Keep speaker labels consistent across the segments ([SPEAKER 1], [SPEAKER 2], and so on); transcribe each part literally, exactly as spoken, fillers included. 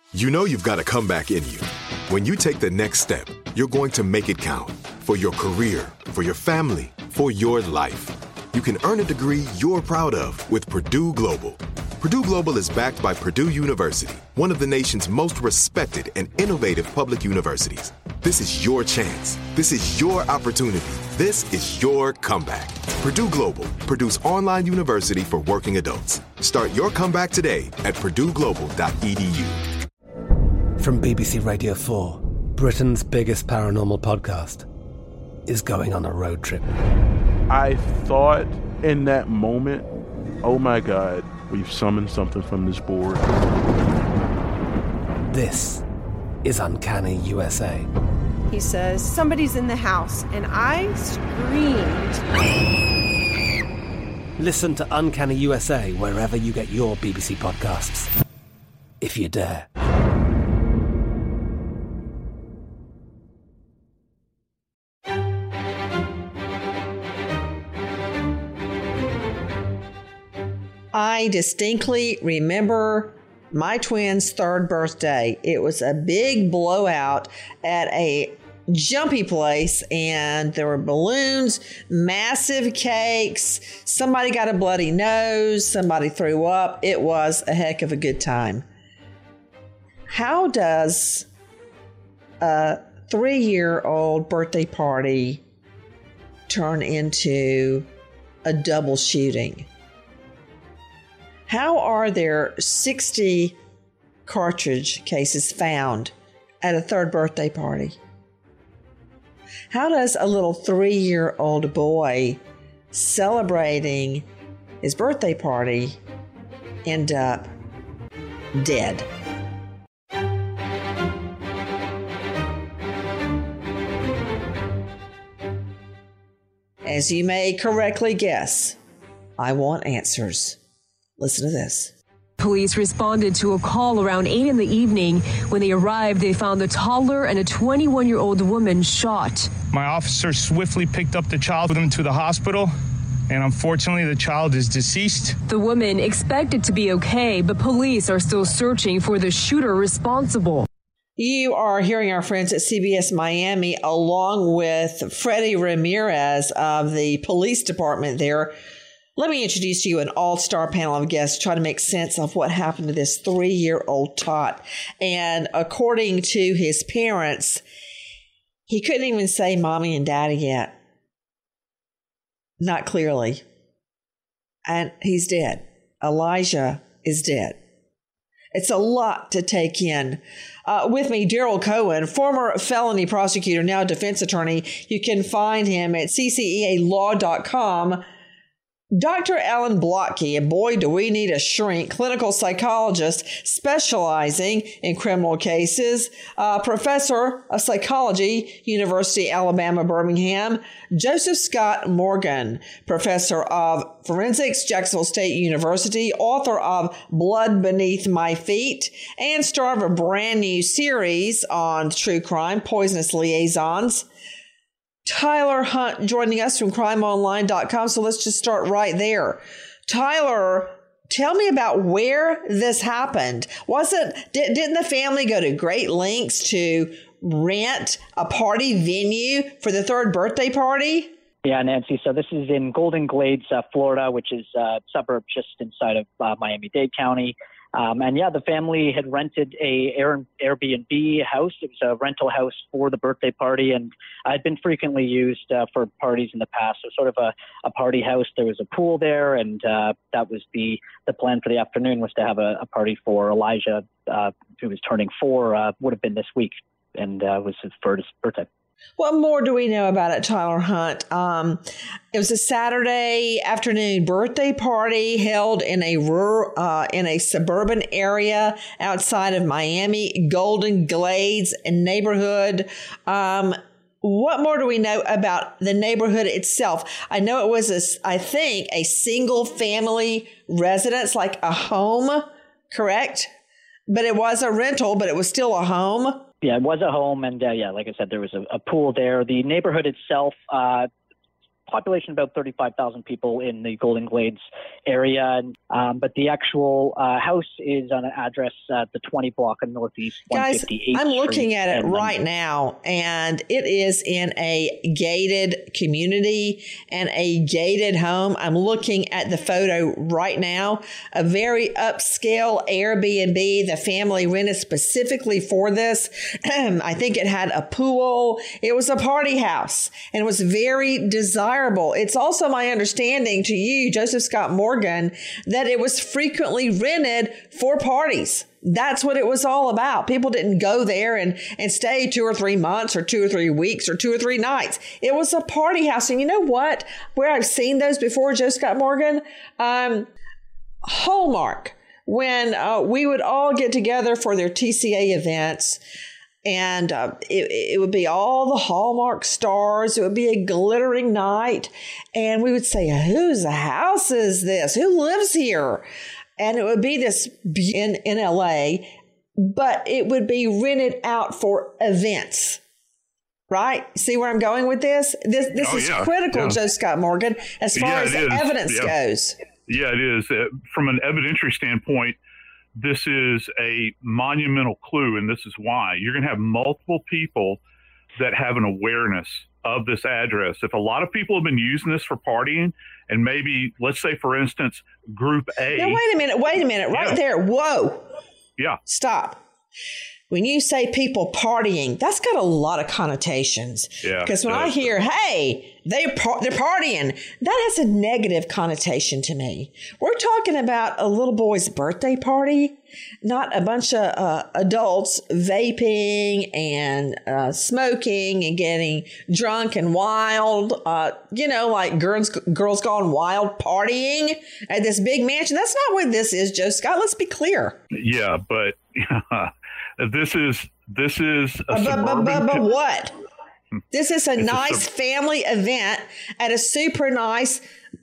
[SPEAKER 1] You know you've got a comeback in you. When you take the next step, you're going to make it count for your career, for your family, for your life. You can earn a degree you're proud of with Purdue Global. Purdue Global is backed by Purdue University, one of the nation's most respected and innovative public universities. This is your chance. This is your opportunity. This is your comeback. Purdue Global, Purdue's online university for working adults. Start your comeback today at purdue global dot e d u.
[SPEAKER 2] From B B C Radio four, Britain's biggest paranormal podcast is going on a road trip.
[SPEAKER 3] I thought in that moment, oh my God, we've summoned something from this board.
[SPEAKER 2] This is Uncanny U S A.
[SPEAKER 4] He says, somebody's in the house, and I screamed.
[SPEAKER 2] Listen to Uncanny U S A wherever you get your B B C podcasts, if you dare.
[SPEAKER 5] I distinctly remember my twins' third birthday. It was a big blowout at a jumpy place, and there were balloons, massive cakes. Somebody got a bloody nose. Somebody threw up. It was a heck of a good time. How does a three-year-old birthday party turn into a double shooting? How are there sixty cartridge cases found at a third birthday party? How does a little three-year-old boy celebrating his birthday party end up dead? As you may correctly guess, I want answers. Listen to this.
[SPEAKER 6] Police responded to a call around eight in the evening. When they arrived, they found a toddler and a twenty-one-year-old woman shot.
[SPEAKER 7] My officer swiftly picked up the child with him to the hospital, and unfortunately, the child is deceased.
[SPEAKER 6] The woman expected to be okay, but police are still searching for the shooter responsible.
[SPEAKER 5] You are hearing our friends at C B S Miami, along with Freddie Ramirez of the police department there. Let me introduce to you an all-star panel of guests to try to make sense of what happened to this three-year-old tot. And according to his parents, he couldn't even say mommy and daddy yet. Not clearly. And he's dead. Elijah is dead. It's a lot to take in. Uh, with me, Daryl Cohen, former felony prosecutor, now defense attorney. You can find him at c c e a law dot com. Doctor Alan Blotke, and boy, do we need a shrink, clinical psychologist specializing in criminal cases, uh, professor of psychology, University of Alabama, Birmingham. Joseph Scott Morgan, professor of forensics, Jacksonville State University, author of Blood Beneath My Feet, and star of a brand new series on true crime, Poisonous Liaisons. Tyler Hunt joining us from crime online dot com. So let's just start right there. Tyler, tell me about where this happened. Wasn't did, didn't the family go to great lengths to rent a party venue for the third birthday party?
[SPEAKER 8] Yeah, Nancy. So this is in Golden Glades, uh, Florida, which is a suburb just inside of uh, Miami-Dade County. Um, and yeah, the family had rented a Air, Airbnb house. It was a rental house for the birthday party, and it had been frequently used uh, for parties in the past. So sort of a, a party house. There was a pool there, and uh, that was the, the plan for the afternoon, was to have a, a party for Elijah, uh, who was turning four, uh, would have been this week, and uh, was his first birthday.
[SPEAKER 5] What more do we know about it, Tyler Hunt? Um, it was a Saturday afternoon birthday party held in a rural, uh, in a suburban area outside of Miami, Golden Glades neighborhood. Um, what more do we know about the neighborhood itself? I know it was, a, I think, a single family residence, like a home, correct? But it was a rental, but it was still a home.
[SPEAKER 8] Yeah, it was a home, and uh, yeah, like I said, there was a, a pool there. The neighborhood itself, uh, population about thirty-five thousand people in the Golden Glades area. Um, but the actual uh, house is on an address at the twenty block of Northeast
[SPEAKER 5] Guys,
[SPEAKER 8] one fifty-eighth
[SPEAKER 5] I'm looking
[SPEAKER 8] Street.
[SPEAKER 5] at it
[SPEAKER 8] and,
[SPEAKER 5] right now, and it is in a gated community and a gated home. I'm looking at the photo right now, a very upscale Airbnb. The family rented specifically for this. I think it had a pool. It was a party house, and it was very desirable. It's also my understanding to you, Joseph Scott Morgan, that it was frequently rented for parties. That's what it was all about. People didn't go there and, and stay two or three months or two or three weeks or two or three nights. It was a party house. And you know what? Where I've seen those before, Joe Scott Morgan, um, Hallmark, when uh, we would all get together for their T C A events. And uh, it, it would be all the Hallmark stars. It would be a glittering night. And we would say, whose house is this? Who lives here? And it would be this in, in L A, but it would be rented out for events. Right? See where I'm going with this? This this
[SPEAKER 9] oh,
[SPEAKER 5] is
[SPEAKER 9] yeah,
[SPEAKER 5] critical,
[SPEAKER 9] yeah.
[SPEAKER 5] Joe Scott Morgan, as far
[SPEAKER 9] yeah,
[SPEAKER 5] as the
[SPEAKER 9] is.
[SPEAKER 5] evidence
[SPEAKER 9] yeah.
[SPEAKER 5] goes.
[SPEAKER 9] Yeah, it is. Uh, from an evidentiary standpoint, this is a monumental clue, and this is why. You're going to have multiple people that have an awareness of this address. If a lot of people have been using this for partying, and maybe, let's say, for instance, Group A.
[SPEAKER 5] Now, wait a minute, wait a minute, right
[SPEAKER 9] yeah.
[SPEAKER 5] there. Whoa.
[SPEAKER 9] Yeah.
[SPEAKER 5] Stop. When you say people partying, that's got a lot of connotations.
[SPEAKER 9] Yeah.
[SPEAKER 5] Because when
[SPEAKER 9] yeah.
[SPEAKER 5] I hear, hey, they par- they're partying, that has a negative connotation to me. We're talking about a little boy's birthday party, not a bunch of uh, adults vaping and uh, smoking and getting drunk and wild, uh, you know, like girls, girls gone wild partying at this big mansion. That's not what this is, Joe Scott. Let's be clear.
[SPEAKER 9] Yeah, but... This is this is a
[SPEAKER 5] but,
[SPEAKER 9] suburban.
[SPEAKER 5] But, but, but what? This is a
[SPEAKER 9] It's
[SPEAKER 5] nice
[SPEAKER 9] a sub-
[SPEAKER 5] family event at a super nice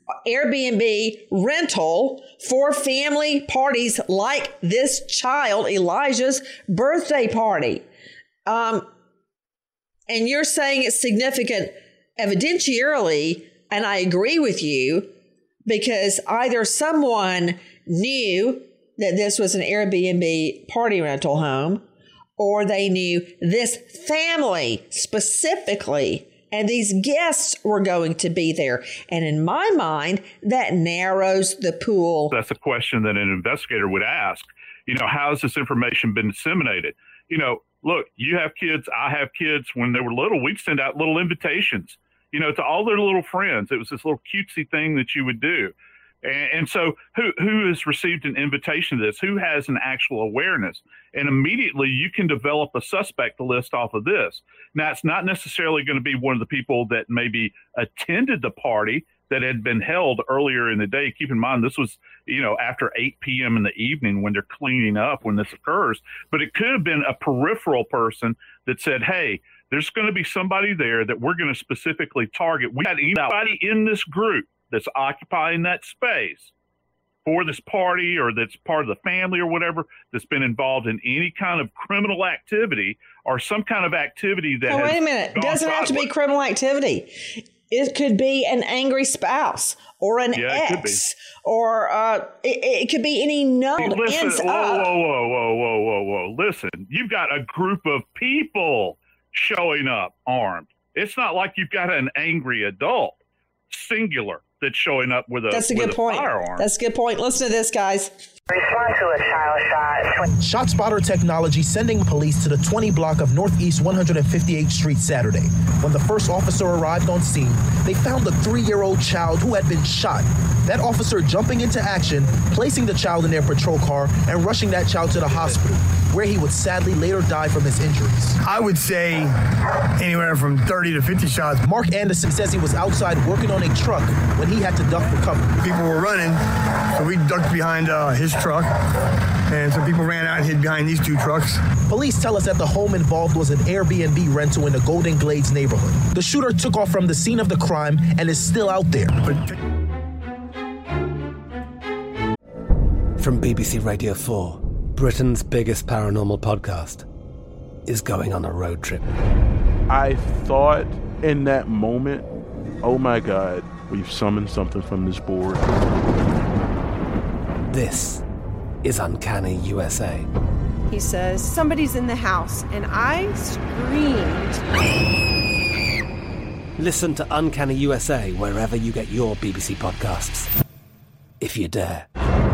[SPEAKER 5] Airbnb rental for family parties like this child, Elijah's birthday party. Um, and you're saying it's significant evidentiarily, and I agree with you, because either someone knew that this was an Airbnb party rental home, or they knew this family specifically, and these guests were going to be there. And in my mind, that narrows the pool.
[SPEAKER 9] That's a question that an investigator would ask. You know, how has this information been disseminated? You know, look, you have kids, I have kids. When they were little, we'd send out little invitations, you know, to all their little friends. It was this little cutesy thing that you would do. And so who who has received an invitation to this? Who has an actual awareness? And immediately you can develop a suspect list off of this. Now, it's not necessarily going to be one of the people that maybe attended the party that had been held earlier in the day. Keep in mind, this was, you know, after eight p.m. in the evening when they're cleaning up when this occurs. But it could have been a peripheral person that said, hey, there's going to be somebody there that we're going to specifically target. We had anybody in this group that's occupying that space for this party, or that's part of the family or whatever, that's been involved in any kind of criminal activity or some kind of activity that
[SPEAKER 5] Oh,
[SPEAKER 9] has
[SPEAKER 5] wait a minute. It
[SPEAKER 9] gone
[SPEAKER 5] doesn't have to be
[SPEAKER 9] sideways.
[SPEAKER 5] criminal activity. It could be an angry spouse or an
[SPEAKER 9] Yeah, it could be.
[SPEAKER 5] ex, or uh, it, it could be any known
[SPEAKER 9] Hey, listen,
[SPEAKER 5] ends
[SPEAKER 9] whoa,
[SPEAKER 5] up.
[SPEAKER 9] whoa, whoa, whoa, whoa, whoa, whoa. Listen, you've got a group of people showing up armed. It's not like you've got an angry adult, singular, that's showing up with a,
[SPEAKER 5] That's a
[SPEAKER 9] with
[SPEAKER 5] good
[SPEAKER 9] a
[SPEAKER 5] point.
[SPEAKER 9] firearm.
[SPEAKER 5] That's a good point. Listen to this, guys.
[SPEAKER 10] Respond to a child shot. ShotSpotter technology sending police to the twenty block of Northeast one hundred fifty-eighth Street Saturday. When the first officer arrived on scene, they found a three-year-old child who had been shot. That officer jumping into action, placing the child in their patrol car, and rushing that child to the hospital, where he would sadly later die from his injuries.
[SPEAKER 11] I would say anywhere from thirty to fifty shots.
[SPEAKER 10] Mark Anderson says he was outside working on a truck when he had to duck for cover.
[SPEAKER 11] People were running, so we ducked behind uh, his truck, and some people ran out and hid behind these two trucks.
[SPEAKER 10] Police tell us that the home involved was an Airbnb rental in the Golden Glades neighborhood. The shooter took off from the scene of the crime and is still out there.
[SPEAKER 2] From B B C Radio four, Britain's biggest paranormal podcast is going on a road trip.
[SPEAKER 3] I thought in that moment, oh my God, we've summoned something from this board.
[SPEAKER 2] This is Uncanny U S A.
[SPEAKER 4] He says, somebody's in the house, and I screamed.
[SPEAKER 2] Listen to Uncanny U S A wherever you get your B B C podcasts, if you dare.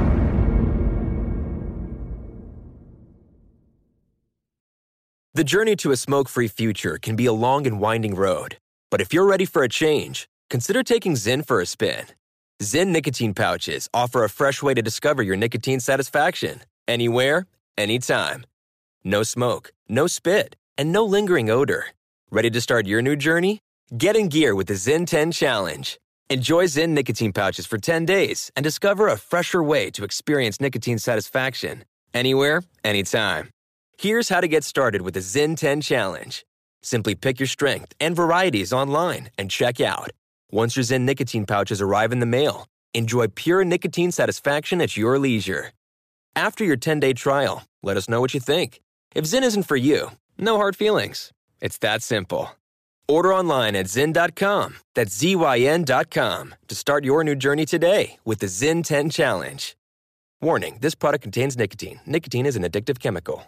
[SPEAKER 12] The journey to a smoke-free future can be a long and winding road. But if you're ready for a change, consider taking Zyn for a spin. Zyn nicotine pouches offer a fresh way to discover your nicotine satisfaction. Anywhere, anytime. No smoke, no spit, and no lingering odor. Ready to start your new journey? Get in gear with the Zyn ten Challenge. Enjoy Zyn nicotine pouches for ten days and discover a fresher way to experience nicotine satisfaction. Anywhere, anytime. Here's how to get started with the Zyn ten Challenge. Simply pick your strength and varieties online and check out. Once your Zyn nicotine pouches arrive in the mail, enjoy pure nicotine satisfaction at your leisure. After your ten-day trial, let us know what you think. If Zyn isn't for you, no hard feelings. It's that simple. Order online at zyn dot com, that's Z Y N dot com, to start your new journey today with the Zyn ten Challenge. Warning, this product contains nicotine. Nicotine is an addictive chemical.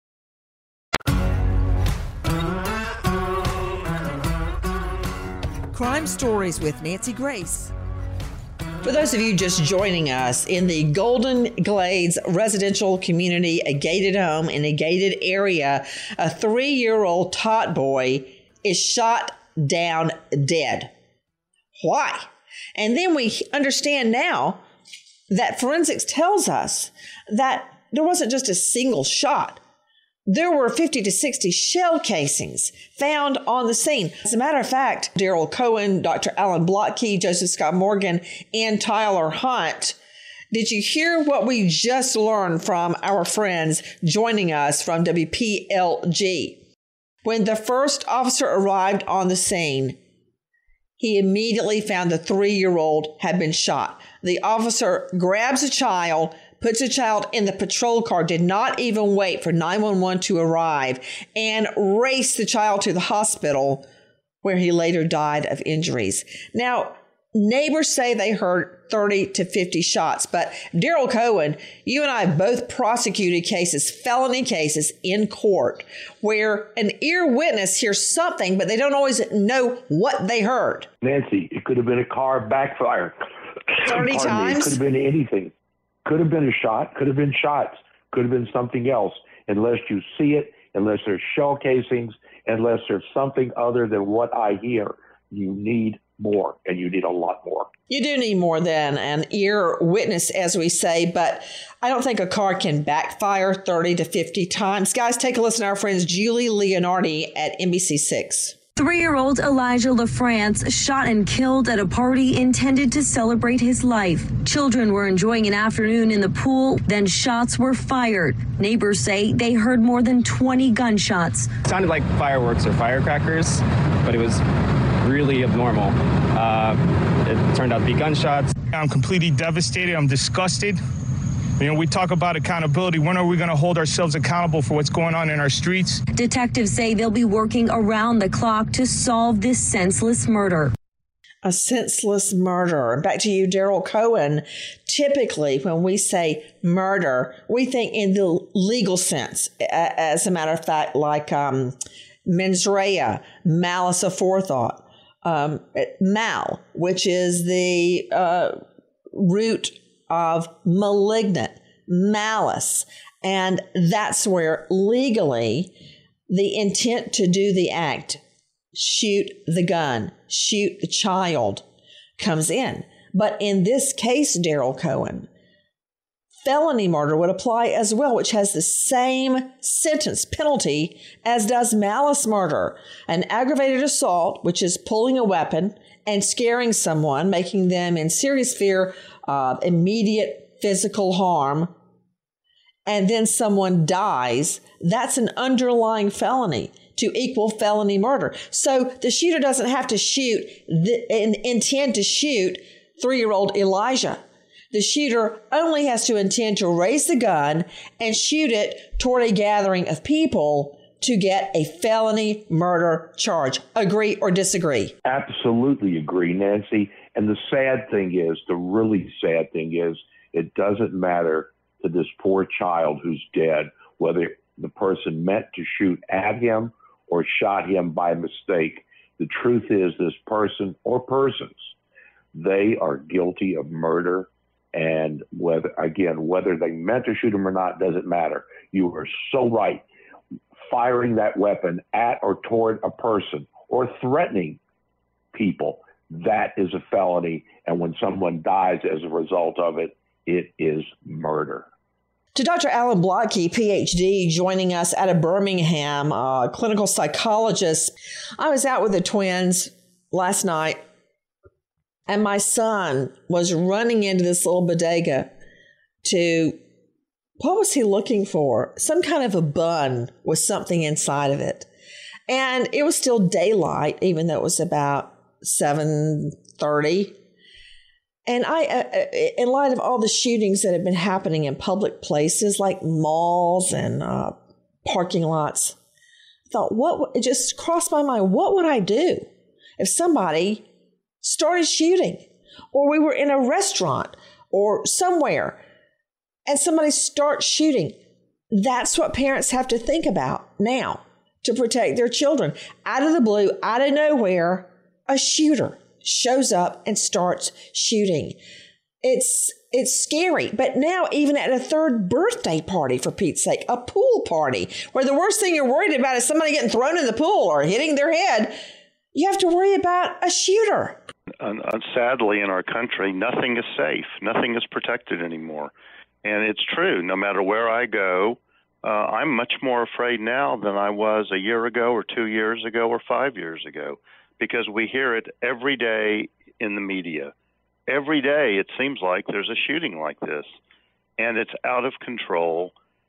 [SPEAKER 13] Crime Stories with Nancy Grace.
[SPEAKER 5] For those of you just joining us, in the Golden Glades residential community, a gated home in a gated area, a three-year-old tot boy is shot down dead. Why? And then we understand now that forensics tells us that there wasn't just a single shot. There were fifty to sixty shell casings found on the scene. As a matter of fact, Daryl Cohen, Doctor Alan Blotke, Joseph Scott Morgan, and Tyler Hunt, did you hear what we just learned from our friends joining us from W P L G? When the first officer arrived on the scene, he immediately found the three-year-old had been shot. The officer grabs a child, puts a child in the patrol car, did not even wait for nine one one to arrive, and raced the child to the hospital where he later died of injuries. Now, neighbors say they heard thirty to fifty shots, but Daryl Cohen, you and I both prosecuted cases, felony cases in court, where an ear witness hears something, but they don't always know what they heard.
[SPEAKER 14] Nancy, it could have been a car backfire.
[SPEAKER 5] thirty times?
[SPEAKER 14] Me, it could have been anything. Could have been a shot, could have been shots, could have been something else. Unless you see it, unless there's shell casings, unless there's something other than what I hear, you need more, and you need a lot more.
[SPEAKER 5] You do need more than an ear witness, as we say, but I don't think a car can backfire thirty to fifty times. Guys, take a listen to our friends Julie Leonardi at N B C six.
[SPEAKER 6] Three-year-old Elijah LaFrance shot and killed at a party intended to celebrate his life. Children were enjoying an afternoon in the pool, then shots were fired. Neighbors say they heard more than twenty gunshots.
[SPEAKER 15] It sounded like fireworks or firecrackers, but it was really abnormal. Uh, it turned out to be gunshots.
[SPEAKER 7] I'm completely devastated. I'm disgusted. You know, we talk about accountability. When are we going to hold ourselves accountable for what's going on in our streets?
[SPEAKER 6] Detectives say they'll be working around the clock to solve this senseless murder.
[SPEAKER 5] A senseless murder. Back to you, Daryl Cohen. Typically, when we say murder, we think in the legal sense. As a matter of fact, like um, mens rea, malice aforethought, um, mal, which is the uh, root of malignant, malice. And that's where legally the intent to do the act, shoot the gun, shoot the child, comes in. But in this case, Daryl Cohen, felony murder would apply as well, which has the same sentence penalty as does malice murder. An aggravated assault, which is pulling a weapon and scaring someone, making them in serious fear of immediate physical harm, and then someone dies, that's an underlying felony to equal felony murder. So the shooter doesn't have to shoot, the, in, intend to shoot three-year-old Elijah. The shooter only has to intend to raise the gun and shoot it toward a gathering of people to get a felony murder charge. Agree or disagree?
[SPEAKER 14] Absolutely agree, Nancy. And the sad thing is, the really sad thing is, it doesn't matter to this poor child who's dead whether the person meant to shoot at him or shot him by mistake. The truth is, this person or persons, they are guilty of murder. And whether, again, whether they meant to shoot him or not doesn't matter. You are so right. Firing that weapon at or toward a person or threatening people, that is a felony. And when someone dies as a result of it, it is murder.
[SPEAKER 5] To Doctor Alan Blotke, P H D, joining us out of Birmingham, uh, clinical psychologist. I was out with the twins last night, and my son was running into this little bodega to, what was he looking for? Some kind of a bun with something inside of it. And it was still daylight, even though it was about seven thirty. And I, uh, in light of all the shootings that have been happening in public places like malls and uh, parking lots, I thought, what? It just crossed my mind, what would I do if somebody started shooting, or we were in a restaurant or somewhere and somebody starts shooting? That's what parents have to think about now to protect their children. Out of the blue, out of nowhere, a shooter shows up and starts shooting. It's it's scary. But now, even at a third birthday party, for Pete's sake, a pool party, where the worst thing you're worried about is somebody getting thrown in the pool or hitting their head, you have to worry about a shooter.
[SPEAKER 16] And, and sadly, in our country, nothing is safe. Nothing is protected anymore. And it's true. No matter where I go, uh, I'm much more afraid now than I was a year ago or two years ago or five years ago, because we hear it every day in the media. Every day it seems like there's a shooting like this, and it's out of control,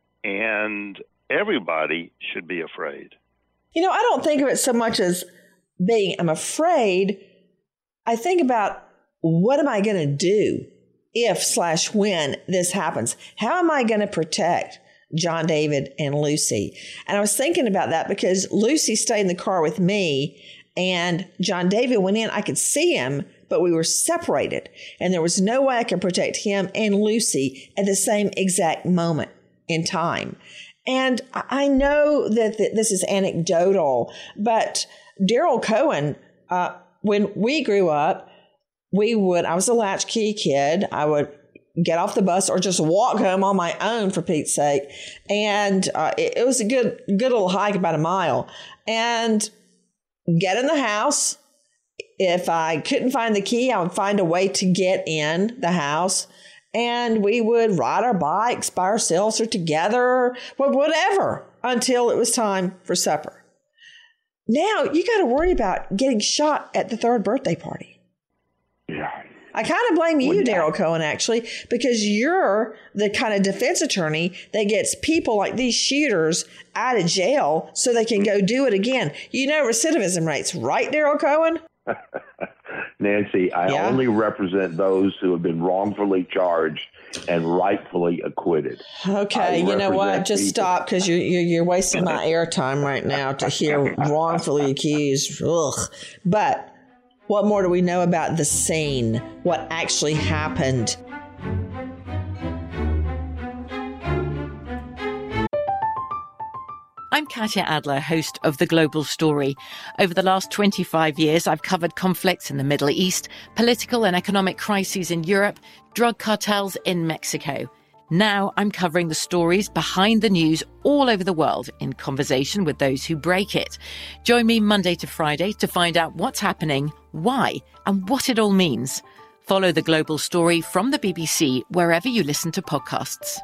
[SPEAKER 16] and everybody should be afraid.
[SPEAKER 5] You know, I don't think of it so much as being, I'm afraid. I think about, what am I going to do if slash when this happens? How am I going to protect John David and Lucy? And I was thinking about that because Lucy stayed in the car with me, and John David went in. I could see him, but we were separated, and there was no way I could protect him and Lucy at the same exact moment in time. And I know that this is anecdotal, but Daryl Cohen, uh, when we grew up, we would, I was a latchkey kid. I would get off the bus or just walk home on my own, for Pete's sake. And uh, it, it was a good, good little hike, about a mile. And get in the house. If I couldn't find the key, I would find a way to get in the house. And we would ride our bikes by ourselves or together, whatever, until it was time for supper. Now you got to worry about getting shot at the third birthday party.
[SPEAKER 14] Yeah.
[SPEAKER 5] I kind of blame you, Daryl Cohen, actually, because you're the kind of defense attorney that gets people like these shooters out of jail so they can go do it again. You know recidivism rates, right, Daryl Cohen?
[SPEAKER 14] Nancy, I yeah. only represent those who have been wrongfully charged and rightfully acquitted.
[SPEAKER 5] Okay, you know what? Just people. Stop, because you're, you're, you're wasting my airtime right now to hear wrongfully accused. Ugh. But what more do we know about the scene? What actually happened?
[SPEAKER 17] I'm Katya Adler, host of The Global Story. Over the last twenty-five years, I've covered conflicts in the Middle East, political and economic crises in Europe, drug cartels in Mexico. Now I'm covering the stories behind the news all over the world in conversation with those who break it. Join me Monday to Friday to find out what's happening, why, and what it all means. Follow The Global Story from the B B C wherever you listen to podcasts.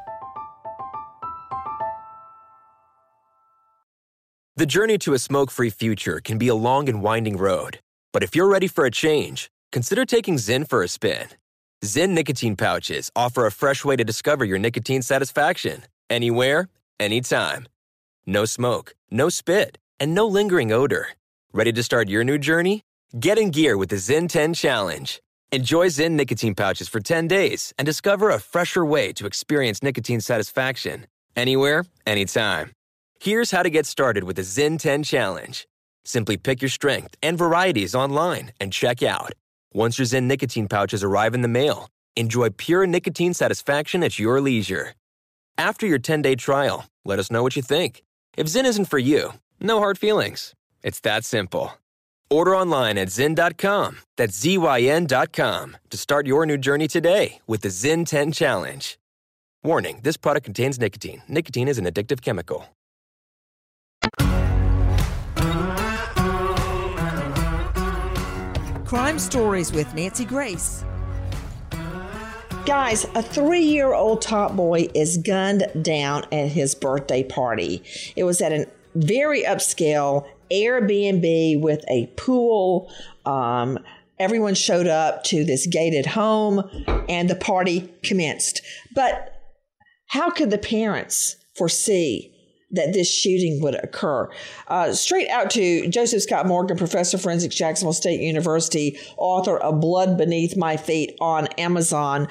[SPEAKER 12] The journey to a smoke-free future can be a long and winding road. But if you're ready for a change, consider taking Zyn for a spin. Zyn nicotine pouches offer a fresh way to discover your nicotine satisfaction. Anywhere, anytime. No smoke, no spit, and no lingering odor. Ready to start your new journey? Get in gear with the Zyn ten Challenge. Enjoy Zyn nicotine pouches for ten days and discover a fresher way to experience nicotine satisfaction. Anywhere, anytime. Here's how to get started with the Zyn ten Challenge. Simply pick your strength and varieties online and check out. Once your Zyn nicotine pouches arrive in the mail, enjoy pure nicotine satisfaction at your leisure. After your ten-day trial, let us know what you think. If Zyn isn't for you, no hard feelings. It's that simple. Order online at zyn dot com, that's Z Y N dot com, to start your new journey today with the Zyn ten Challenge. Warning, this product contains nicotine. Nicotine is an addictive chemical.
[SPEAKER 13] Crime Stories with Nancy Grace.
[SPEAKER 5] Guys, a three-year-old top boy is gunned down at his birthday party. It was at a very upscale Airbnb with a pool. Um, everyone showed up to this gated home, and the party commenced. But how could the parents foresee that this shooting would occur? Uh, straight out to Joseph Scott Morgan, professor of forensics, Jacksonville State University, author of Blood Beneath My Feet on Amazon.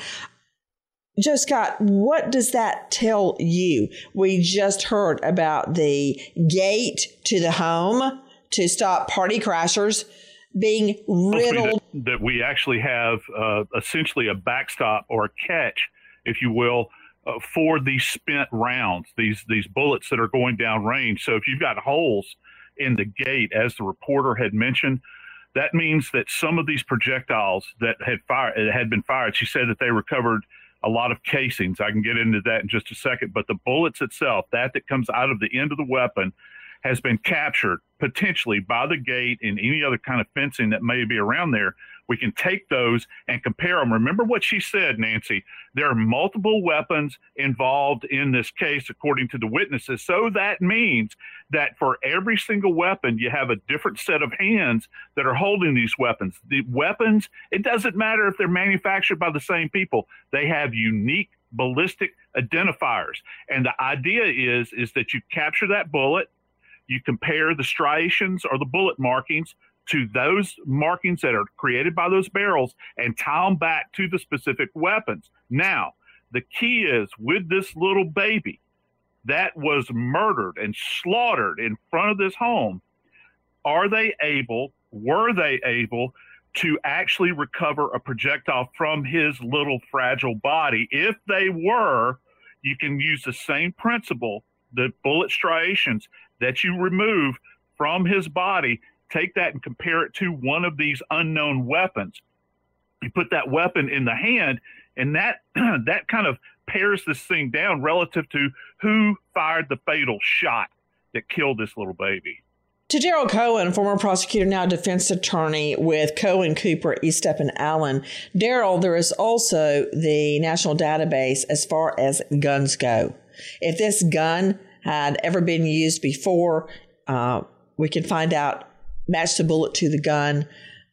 [SPEAKER 5] Joe Scott, what does that tell you? We just heard about the gate to the home to stop party crashers being riddled.
[SPEAKER 9] That, that we actually have uh, essentially a backstop or a catch, if you will, Uh, for these spent rounds, these these bullets that are going down range. So if you've got holes in the gate, as the reporter had mentioned, that means that some of these projectiles that had fired had been fired. She said that they recovered a lot of casings. I can get into that in just a second. But the bullets itself, that that comes out of the end of the weapon, has been captured potentially by the gate and any other kind of fencing that may be around there. We can take those and compare them. Remember what she said, Nancy. There are multiple weapons involved in this case, according to the witnesses. So that means that for every single weapon, you have a different set of hands that are holding these weapons. The weapons, it doesn't matter if they're manufactured by the same people. They have unique ballistic identifiers. And the idea is, is that you capture that bullet, you compare the striations or the bullet markings to those markings that are created by those barrels and tie them back to the specific weapons. Now, the key is with this little baby that was murdered and slaughtered in front of this home, are they able, were they able to actually recover a projectile from his little fragile body? If they were, you can use the same principle, the bullet striations that you remove from his body, take that and compare it to one of these unknown weapons. You put that weapon in the hand, and that that kind of pares this thing down relative to who fired the fatal shot that killed this little baby.
[SPEAKER 5] To Daryl Cohen, former prosecutor, now defense attorney with Cohen, Cooper, Estep, and Allen. Daryl, there is also the national database as far as guns go. If this gun had ever been used before, uh, we can find out, match the bullet to the gun.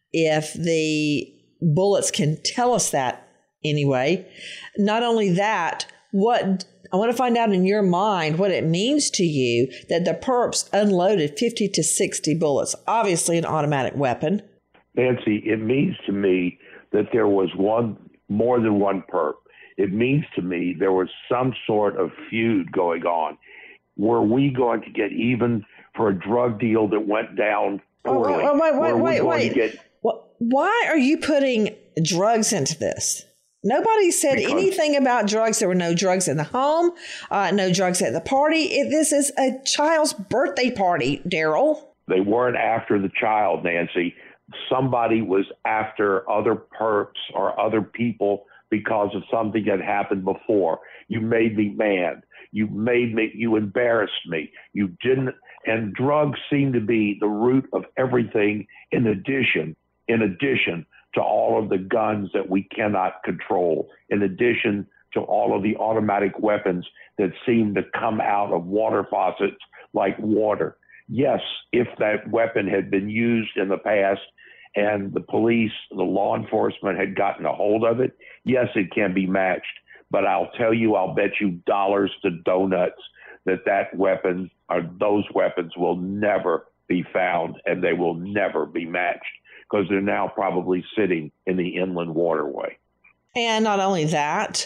[SPEAKER 5] If the bullets can tell us that anyway. Not only that, what I want to find out in your mind what it means to you that the perps unloaded fifty to sixty bullets, obviously an automatic weapon.
[SPEAKER 14] Nancy, it means to me that there was one, more than one perp. It means to me there was some sort of feud going on. Were we going to get even for a drug deal that went down poorly?
[SPEAKER 5] Oh, wait, wait, wait, wait.
[SPEAKER 14] Get...
[SPEAKER 5] Why are you putting drugs into this? Nobody said because anything about drugs. There were no drugs in the home, uh, no drugs at the party. It, this is a child's birthday party, Daryl.
[SPEAKER 14] They weren't after the child, Nancy. Somebody was after other perps or other people because of something that happened before. You made me mad. You made me, you embarrassed me. You didn't, and drugs seem to be the root of everything in addition, in addition to all of the guns that we cannot control, in addition to all of the automatic weapons that seem to come out of water faucets like water. Yes, if that weapon had been used in the past and the police, the law enforcement had gotten a hold of it, yes, it can be matched. But I'll tell you, I'll bet you dollars to donuts that that weapon or those weapons will never be found and they will never be matched because they're now probably sitting in the inland waterway.
[SPEAKER 5] And not only that,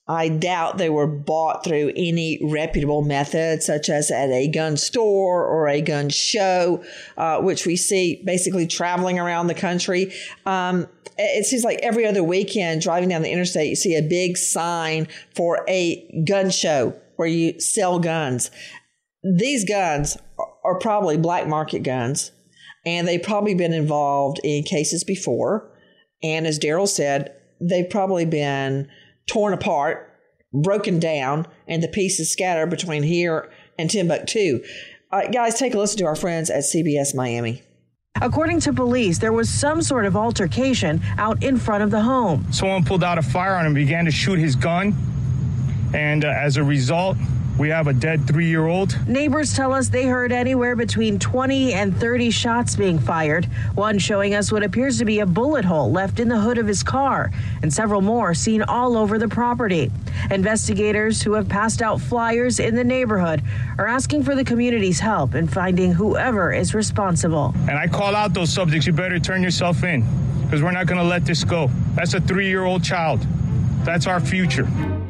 [SPEAKER 5] I doubt they were bought through any reputable method, such as at a gun store or a gun show, uh, which we see basically traveling around the country. Um, it seems like every other weekend driving down the interstate, you see a big sign for a gun show where you sell guns. These guns are probably black market guns, and they've probably been involved in cases before. And as Daryl said, they've probably been torn apart, broken down, and the pieces scattered between here and Timbuktu. Uh, guys, take a listen to our friends at C B S Miami.
[SPEAKER 18] According to police, there was some sort of altercation out in front of the home.
[SPEAKER 7] Someone pulled out a firearm and began to shoot his gun. And uh, as a result, we have a dead three-year-old.
[SPEAKER 18] Neighbors tell us they heard anywhere between twenty and thirty shots being fired, one showing us what appears to be a bullet hole left in the hood of his car, and several more seen all over the property. Investigators who have passed out flyers in the neighborhood are asking for the community's help in finding whoever is responsible.
[SPEAKER 7] And I call out those subjects, you better turn yourself in, because we're not going to let this go. That's a three-year-old child. That's our future.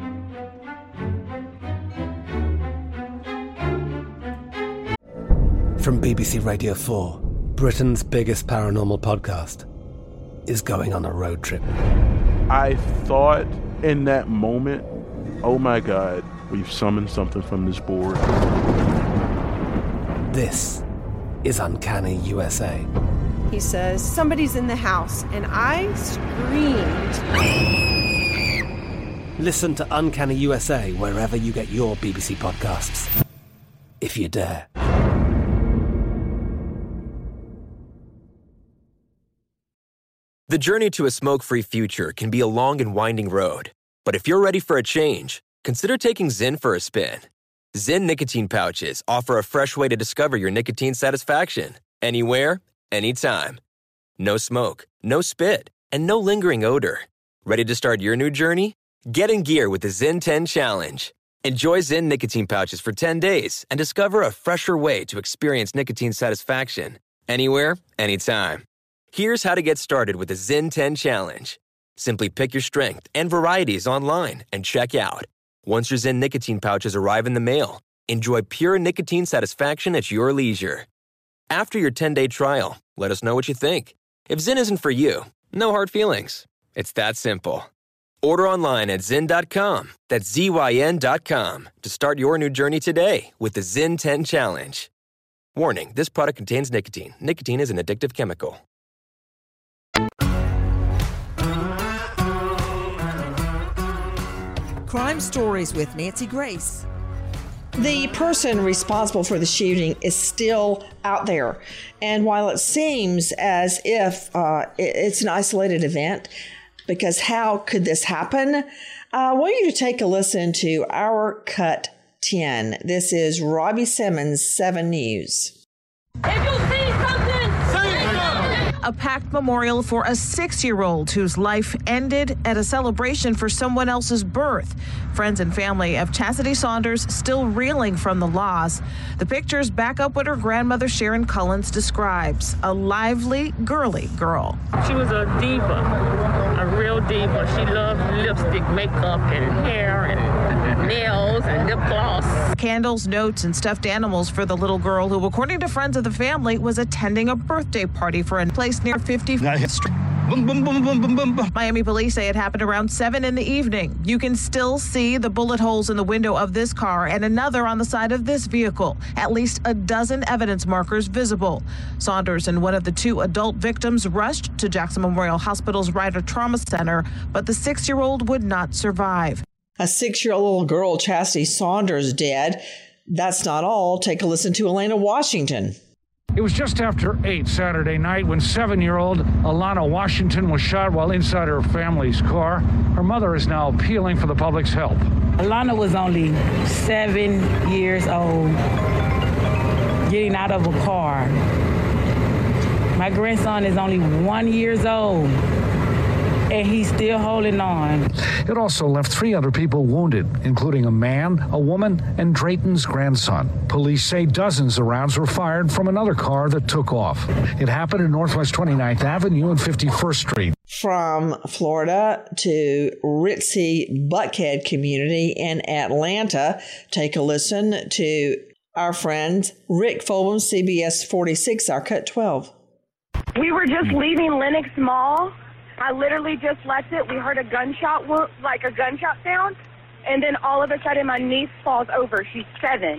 [SPEAKER 2] From B B C Radio four, Britain's biggest paranormal podcast is going on a road trip.
[SPEAKER 3] I thought in that moment, oh my God, we've summoned something from this board.
[SPEAKER 2] This is Uncanny U S A.
[SPEAKER 4] He says, somebody's in the house, and I screamed.
[SPEAKER 2] Listen to Uncanny U S A wherever you get your B B C podcasts, if you dare.
[SPEAKER 12] The journey to a smoke-free future can be a long and winding road. But if you're ready for a change, consider taking Zyn for a spin. Zyn nicotine pouches offer a fresh way to discover your nicotine satisfaction. Anywhere, anytime. No smoke, no spit, and no lingering odor. Ready to start your new journey? Get in gear with the Zyn ten Challenge. Enjoy Zyn nicotine pouches for ten days and discover a fresher way to experience nicotine satisfaction. Anywhere, anytime. Here's how to get started with the Zyn ten Challenge. Simply pick your strength and varieties online and check out. Once your Zyn nicotine pouches arrive in the mail, enjoy pure nicotine satisfaction at your leisure. After your ten-day trial, let us know what you think. If Zyn isn't for you, no hard feelings. It's that simple. Order online at zyn dot com, that's Z Y N dot com, to start your new journey today with the Zyn ten Challenge. Warning, this product contains nicotine. Nicotine is an addictive chemical.
[SPEAKER 13] Crime Stories with Nancy Grace.
[SPEAKER 5] The person responsible for the shooting is still out there. And while it seems as if uh, it's an isolated event, because how could this happen? I want you to take a listen to our Cut ten. This is Robbie Simmons, seven News.
[SPEAKER 19] If you see something, say it.
[SPEAKER 18] A packed memorial for a six-year-old whose life ended at a celebration for someone else's birth. Friends and family of Chastity Saunders still reeling from the loss. The pictures back up what her grandmother Sharon Cullens describes: a lively, girly girl.
[SPEAKER 20] She was a diva, a real diva. She loved lipstick, makeup, and hair, and nails, and lip gloss.
[SPEAKER 18] Candles, notes, and stuffed animals for the little girl who, according to friends of the family, was attending a birthday party for a place near fifty-fifth Street. Boom, boom, boom, boom, boom, boom, boom. Miami police say it happened around seven in the evening. You can still see the bullet holes in the window of this car and another on the side of this vehicle. At least a dozen evidence markers visible. Saunders and one of the two adult victims rushed to Jackson Memorial Hospital's Ryder Trauma Center, but the six-year-old would not survive.
[SPEAKER 5] A six-year-old little girl, Chastity Saunders, dead. That's not all. Take a listen to Elena Washington.
[SPEAKER 21] It was just after eight Saturday night when seven-year-old Alana Washington was shot while inside her family's car. Her mother is now appealing for the public's help.
[SPEAKER 22] Alana was only seven years old, getting out of a car. My grandson is only one years old, and he's still holding on.
[SPEAKER 21] It also left three other people wounded, including a man, a woman, and Drayton's grandson. Police say dozens of rounds were fired from another car that took off. It happened at Northwest twenty-ninth Avenue and fifty-first Street.
[SPEAKER 5] From Florida to ritzy Buckhead community in Atlanta, take a listen to our friend Rick Fulham, C B S forty-six, our Cut twelve.
[SPEAKER 1] We were just leaving Lenox Mall. I literally just left it. We heard a gunshot, wo- like a gunshot sound, and then all of a sudden my niece falls over. She's seven.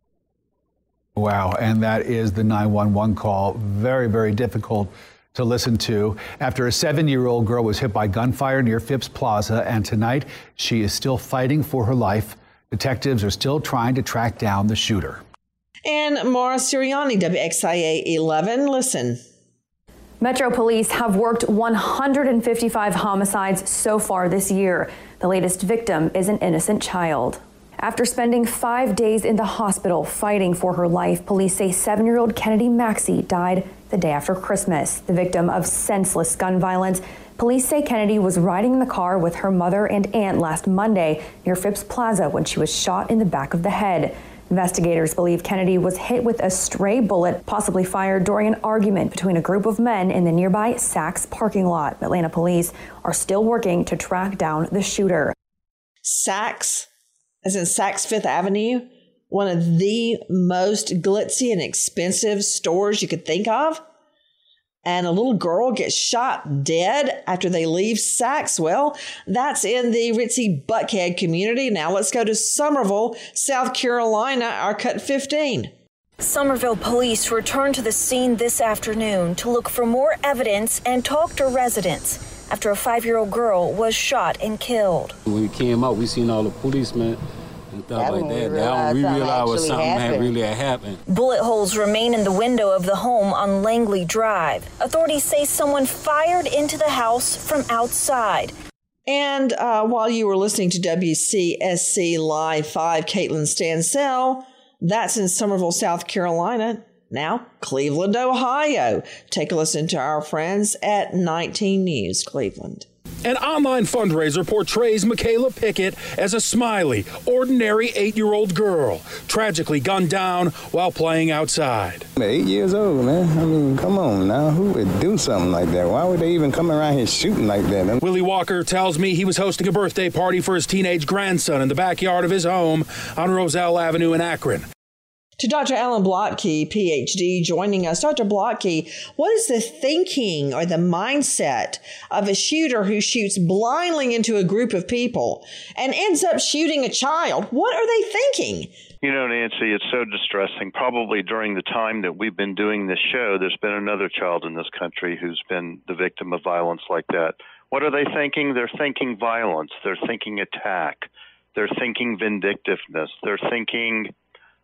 [SPEAKER 8] Wow, and that is the nine one one call. Very, very difficult to listen to after a seven-year-old girl was hit by gunfire near Phipps Plaza, and tonight she is still fighting for her life. Detectives are still trying to track down the shooter.
[SPEAKER 5] And Mara Sirianni, W X I A eleven. Listen.
[SPEAKER 23] Metro Police have worked one hundred fifty-five homicides so far this year. The latest victim is an innocent child. After spending five days in the hospital fighting for her life, police say seven-year-old Kennedy Maxey died the day after Christmas, the victim of senseless gun violence. Police say Kennedy was riding in the car with her mother and aunt last Monday near Phipps Plaza when she was shot in the back of the head. Investigators believe Kennedy was hit with a stray bullet, possibly fired during an argument between a group of men in the nearby Saks parking lot. Atlanta police are still working to track down the shooter.
[SPEAKER 5] Saks, as in Saks Fifth Avenue, one of the most glitzy and expensive stores you could think of. And a little girl gets shot dead after they leave Saks. Well, that's in the ritzy Buckhead community. Now let's go to Summerville, South Carolina, our Cut fifteen.
[SPEAKER 24] Somerville police returned to the scene this afternoon to look for more evidence and talk to residents after a five-year-old girl was shot and killed.
[SPEAKER 25] When we came out, we seen all the policemen and stuff like that. Now we realized what something had really had happened.
[SPEAKER 24] Bullet holes remain in the window of the home on Langley Drive. Authorities say someone fired into the house from outside.
[SPEAKER 5] And uh, while you were listening to W C S C Live five, Caitlin Stansell, that's in Summerville, South Carolina. Now, Cleveland, Ohio. Take a listen to our friends at nineteen News Cleveland.
[SPEAKER 26] An online fundraiser portrays Michaela Pickett as a smiley, ordinary eight-year-old girl, tragically gunned down while playing outside.
[SPEAKER 27] Eight years old, man. I mean, come on now. Who would do something like that? Why would they even come around here shooting like that?
[SPEAKER 26] Willie Walker tells me he was hosting a birthday party for his teenage grandson in the backyard of his home on Roselle Avenue in Akron.
[SPEAKER 5] To Doctor Alan Blotke, P H D, joining us. Doctor Blotke, what is the thinking or the mindset of a shooter who shoots blindly into a group of people and ends up shooting a child? What are they thinking?
[SPEAKER 16] You know, Nancy, it's so distressing. Probably during the time that we've been doing this show, there's been another child in this country who's been the victim of violence like that. What are they thinking? They're thinking violence. They're thinking attack. They're thinking vindictiveness. They're thinking...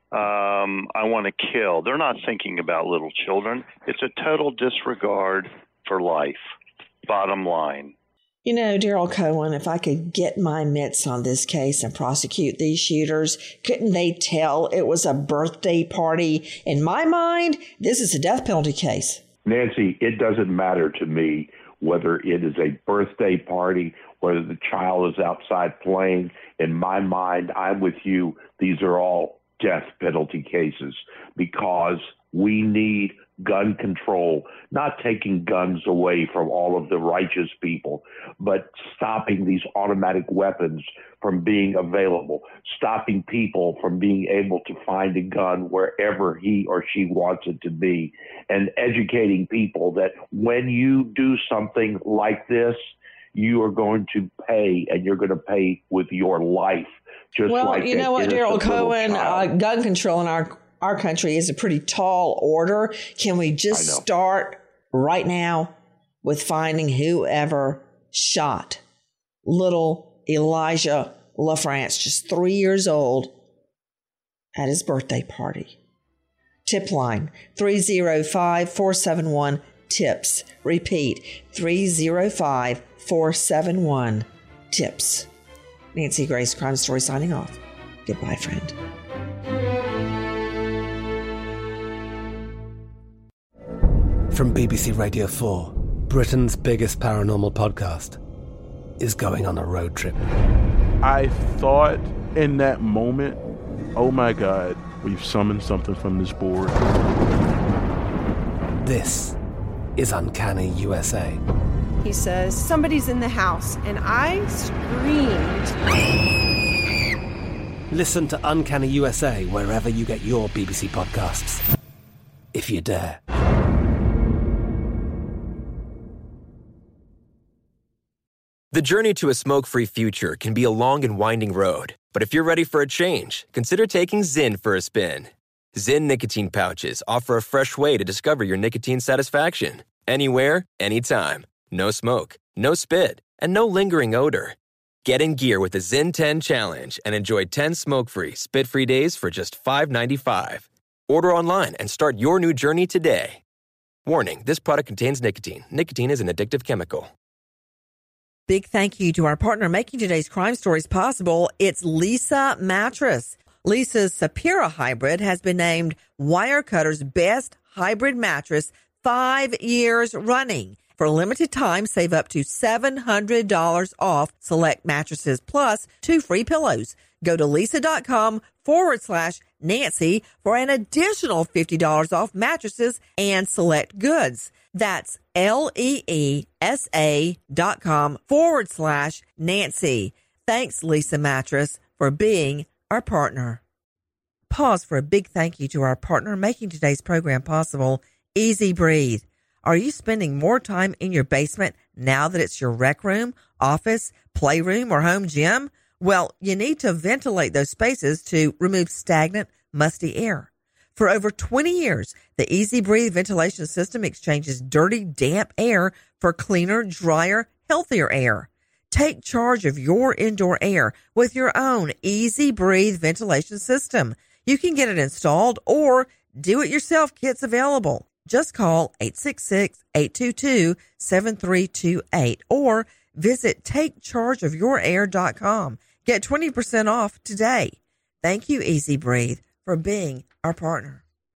[SPEAKER 16] Um, I want to kill. They're not thinking about little children. It's a total disregard for life. Bottom line.
[SPEAKER 5] You know, Daryl Cohen, if I could get my mitts on this case and prosecute these shooters, couldn't they tell it was a birthday party? In my mind, this is a death penalty case.
[SPEAKER 14] Nancy, it doesn't matter to me whether it is a birthday party, whether the child is outside playing. In my mind, I'm with you. These are all death penalty cases because we need gun control, not taking guns away from all of the righteous people, but stopping these automatic weapons from being available, stopping people from being able to find a gun wherever he or she wants it to be, and educating people that when you do something like this, you are going to pay, and you're going to pay with your life. Just
[SPEAKER 5] well,
[SPEAKER 14] like
[SPEAKER 5] you know what, Daryl Cohen, uh, gun control in our, our country is a pretty tall order. Can we just start right now with finding whoever shot little Elijah LaFrance, just three years old, at his birthday party? Tip line, three oh five, four seven one, TIPS. Repeat, three oh five, four seven one, TIPS. Nancy Grace, Crime Story, signing off. Goodbye, friend.
[SPEAKER 2] From B B C Radio four, Britain's biggest paranormal podcast is going on a road trip.
[SPEAKER 3] I thought in that moment, oh my God, we've summoned something from this board.
[SPEAKER 2] This is Uncanny U S A.
[SPEAKER 4] He says, somebody's in the house, and I screamed.
[SPEAKER 2] Listen to Uncanny U S A wherever you get your B B C podcasts, if you dare.
[SPEAKER 12] The journey to a smoke-free future can be a long and winding road. But if you're ready for a change, consider taking Zyn for a spin. Zyn nicotine pouches offer a fresh way to discover your nicotine satisfaction. Anywhere, anytime. No smoke, no spit, and no lingering odor. Get in gear with the Zyn ten Challenge and enjoy ten smoke-free, spit-free days for just five dollars and ninety-five cents. Order online and start your new journey today. Warning, this product contains nicotine. Nicotine is an addictive chemical.
[SPEAKER 13] Big thank you to our partner making today's crime stories possible. It's Leesa Mattress. Leesa's Sapira Hybrid has been named Wirecutter's best hybrid mattress five years running. For a limited time, save up to seven hundred dollars off select mattresses plus two free pillows. Go to Leesa.com forward slash Nancy for an additional fifty dollars off mattresses and select goods. That's L-E-E-S-A dot com forward slash Nancy. Thanks, Leesa Mattress, for being our partner. Pause for a big thank you to our partner making today's program possible, Easy Breathe. Are you spending more time in your basement now that it's your rec room, office, playroom, or home gym? Well, you need to ventilate those spaces to remove stagnant, musty air. For over twenty years, the Easy Breathe ventilation system exchanges dirty, damp air for cleaner, drier, healthier air. Take charge of your indoor air with your own Easy Breathe ventilation system. You can get it installed or do-it-yourself kits available. Just call eight six six, eight two two, seven three two eight or visit take charge of your air dot com. Get twenty percent off today. Thank you, Easy Breathe, for being our partner.